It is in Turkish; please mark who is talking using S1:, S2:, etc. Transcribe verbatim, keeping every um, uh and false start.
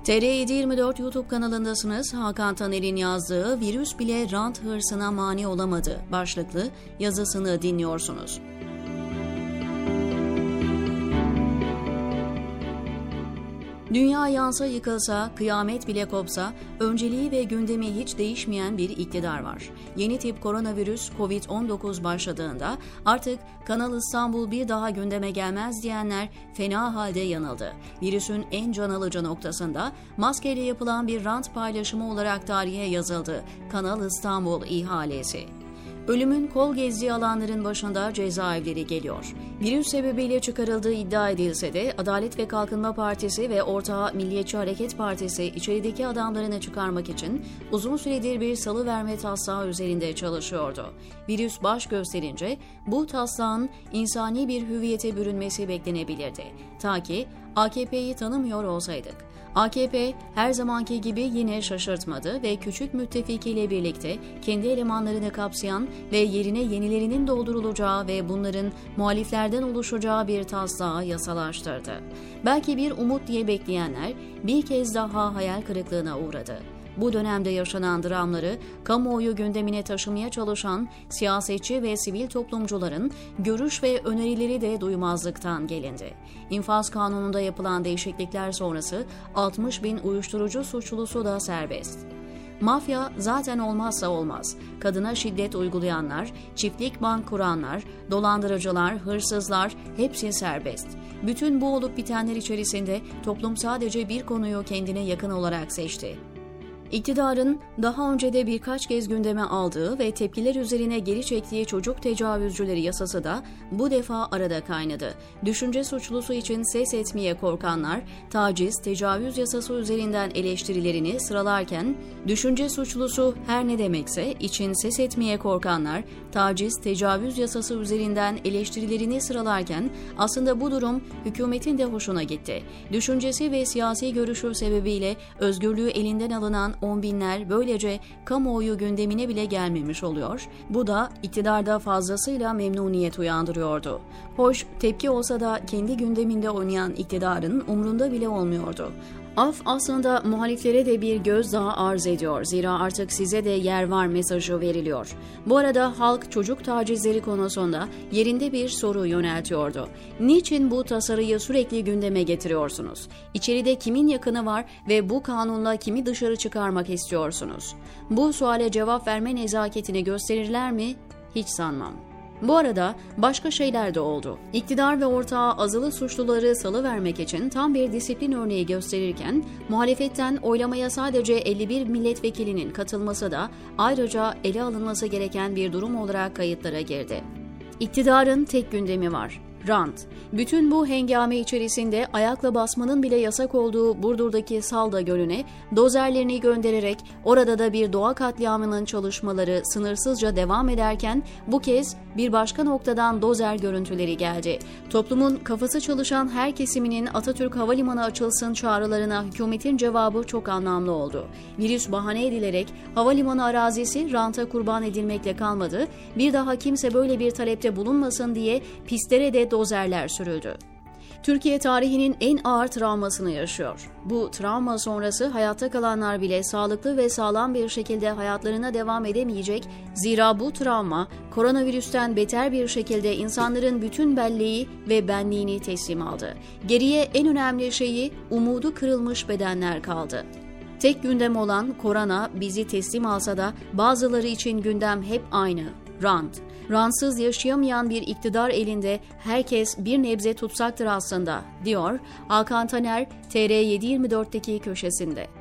S1: T R yedi yirmi dört YouTube kanalındasınız. Hakan Taner'in yazdığı "Virüs bile rant hırsına mani olamadı" başlıklı yazısını dinliyorsunuz. Dünya yansa yıkılsa, kıyamet bile kopsa, önceliği ve gündemi hiç değişmeyen bir iktidar var. Yeni tip koronavirüs kovid on dokuz başladığında artık Kanal İstanbul bir daha gündeme gelmez diyenler fena halde yanıldı. Virüsün en can alıcı noktasında maskeyle yapılan bir rant paylaşımı olarak tarihe yazıldı Kanal İstanbul ihalesi. Ölümün kol gezdiği alanların başında cezaevleri geliyor. Virüs sebebiyle çıkarıldığı iddia edilse de Adalet ve Kalkınma Partisi ve ortağı Milliyetçi Hareket Partisi içerideki adamlarını çıkarmak için uzun süredir bir salıverme taslağı üzerinde çalışıyordu. Virüs baş gösterince bu taslağın insani bir hüviyete bürünmesi beklenebilirdi. Ta ki A K P'yi tanımıyor olsaydık. A K P her zamanki gibi yine şaşırtmadı ve küçük müttefikiyle birlikte kendi elemanlarını kapsayan ve yerine yenilerinin doldurulacağı ve bunların muhaliflerden oluşacağı bir taslağı yasalaştırdı. Belki bir umut diye bekleyenler bir kez daha hayal kırıklığına uğradı. Bu dönemde yaşanan dramları kamuoyu gündemine taşımaya çalışan siyasetçi ve sivil toplumcuların görüş ve önerileri de duymazlıktan gelindi. İnfaz kanununda yapılan değişiklikler sonrası altmış bin uyuşturucu suçlusu da serbest. Mafya zaten olmazsa olmaz. Kadına şiddet uygulayanlar, çiftlik bank kuranlar, dolandırıcılar, hırsızlar hepsi serbest. Bütün bu olup bitenler içerisinde toplum sadece bir konuyu kendine yakın olarak seçti. İktidarın daha önce de birkaç kez gündeme aldığı ve tepkiler üzerine geri çektiği çocuk tecavüzcüleri yasası da bu defa arada kaynadı. Düşünce suçlusu için ses etmeye korkanlar, taciz, tecavüz yasası üzerinden eleştirilerini sıralarken, düşünce suçlusu her ne demekse için ses etmeye korkanlar, taciz, tecavüz yasası üzerinden eleştirilerini sıralarken aslında bu durum hükümetin de hoşuna gitti. Düşüncesi ve siyasi görüşü sebebiyle özgürlüğü elinden alınan on binler böylece kamuoyu gündemine bile gelmemiş oluyor. Bu da iktidarda fazlasıyla memnuniyet uyandırıyordu. Hoş, tepki olsa da kendi gündeminde oynayan iktidarın umrunda bile olmuyordu. Af aslında muhaliflere de bir gözdağı arz ediyor. Zira artık size de yer var mesajı veriliyor. Bu arada halk çocuk tacizleri konusunda yerinde bir soru yöneltiyordu. Niçin bu tasarıyı sürekli gündeme getiriyorsunuz? İçeride kimin yakını var ve bu kanunla kimi dışarı çıkarmak istiyorsunuz? Bu suale cevap verme nezaketini gösterirler mi? Hiç sanmam. Bu arada başka şeyler de oldu. İktidar ve ortağı azılı suçluları salıvermek için tam bir disiplin örneği gösterirken, muhalefetten oylamaya sadece elli bir milletvekilinin katılması da ayrıca ele alınması gereken bir durum olarak kayıtlara girdi. İktidarın tek gündemi var: rant. Bütün bu hengame içerisinde ayakla basmanın bile yasak olduğu Burdur'daki Salda Gölü'ne dozerlerini göndererek orada da bir doğa katliamının çalışmaları sınırsızca devam ederken bu kez bir başka noktadan dozer görüntüleri geldi. Toplumun kafası çalışan her kesiminin Atatürk Havalimanı açılsın çağrılarına hükümetin cevabı çok anlamlı oldu. Virüs bahane edilerek havalimanı arazisi ranta kurban edilmekle kalmadı. Bir daha kimse böyle bir talepte bulunmasın diye pistlere de dozerler sürüldü. Türkiye tarihinin en ağır travmasını yaşıyor. Bu travma sonrası hayatta kalanlar bile sağlıklı ve sağlam bir şekilde hayatlarına devam edemeyecek. Zira bu travma koronavirüsten beter bir şekilde insanların bütün belleği ve benliğini teslim aldı. Geriye en önemli şeyi umudu kırılmış bedenler kaldı. Tek gündem olan korona bizi teslim alsa da bazıları için gündem hep aynı: rant. Rantsız yaşayamayan bir iktidar elinde herkes bir nebze tutsaktır aslında, diyor Hakan Taner T R yedi yirmi dörtteki köşesinde.